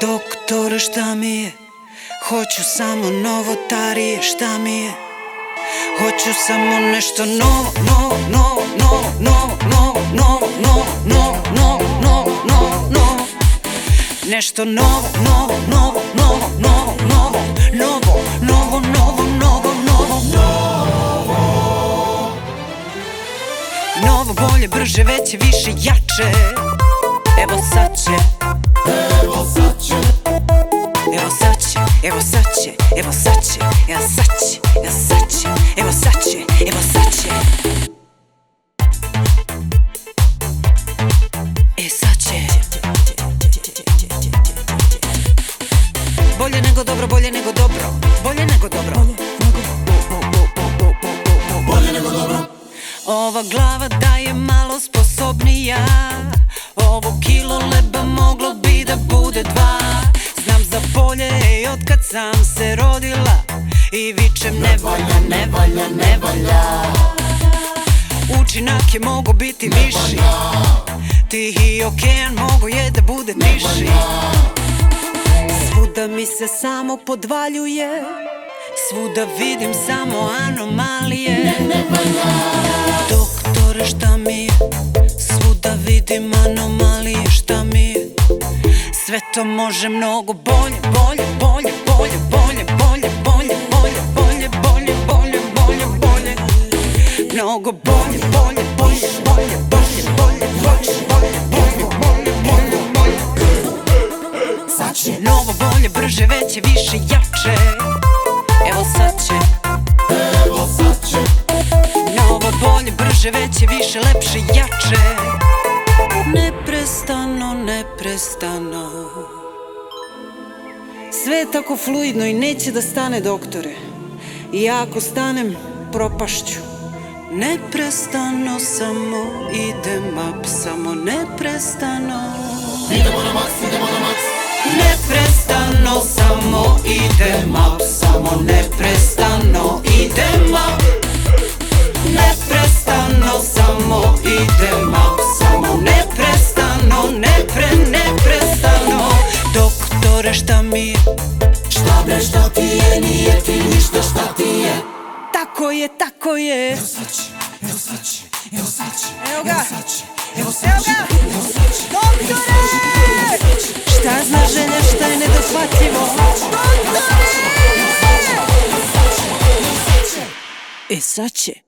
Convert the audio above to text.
Doktore, šta mi je? Hoću samo novotarije, šta mi je? Hoću samo nešto novo, novo, novo, novo, novo, novo, novo, novo, novo, novo, novo, novo. Nešto novo, novo, novo, novo, novo, novo, novo, novo, novo, novo, novo. Novo, bolje, brže, veće, više, jače. Evo sad će, Evo sad će, evo sad će, evo sad će, evo sad će, evo sad će, evo sad će, evo sad će, evo sad će. E sad će. Bolje nego dobro, bolje nego dobro, bolje nego dobro, bolje nego dobro. Ova glava da je malo sposobnija, ovo kilo leba moglo bi da bude dva. Znam za polje i otkad sam se rodila i vičem ne valja, ne valja, ne valja. Učinak je mogo biti viši, Tihi okean mogo je da bude tiši. Svuda mi se samo podvaljuje, svuda vidim samo anomalije. Ne valja. Doktore, šta mi je? Svuda vidim anomalije, šta mi je? Sve to može mnogo bolje, bolje, bolje, bolje, bolje, bolje, bolje, bolje, bolje, bolje, bolje, bolje, bolje. Mnogo bolje, bolje, bolje, bolje, bolje, bolje, bolje, bolje, bolje, bolje, bolje, bolje. Sad će, Novo, bolje, brže, veće, više, jače. Evo sad će. evo sad će, Novo, bolje, brže, veće, više, lepše, jače. Neprestano, neprestano. Sve je tako fluidno i neće da stane, doktore. I ja ako stanem, propašću. Neprestano samo idem up, samo neprestano. idemo na maks, idemo na maks. Neprestano samo idem up, samo neprestano idem up. Neprestano samo idem up, samo neprestano, neprestano. Doktore, šta mi je? Šta bre, šta ti je, nije ti ništa, šta ti je? Tako je, tako je. Evo sad će, evo sad će, evo sad će, Evo ga. evo sad će, evo sad će, evo sad će. Doktore! Šta zna želja, šta je nedohvatljivo? Evo sad će, evo sad će, evo sad će. E sad će.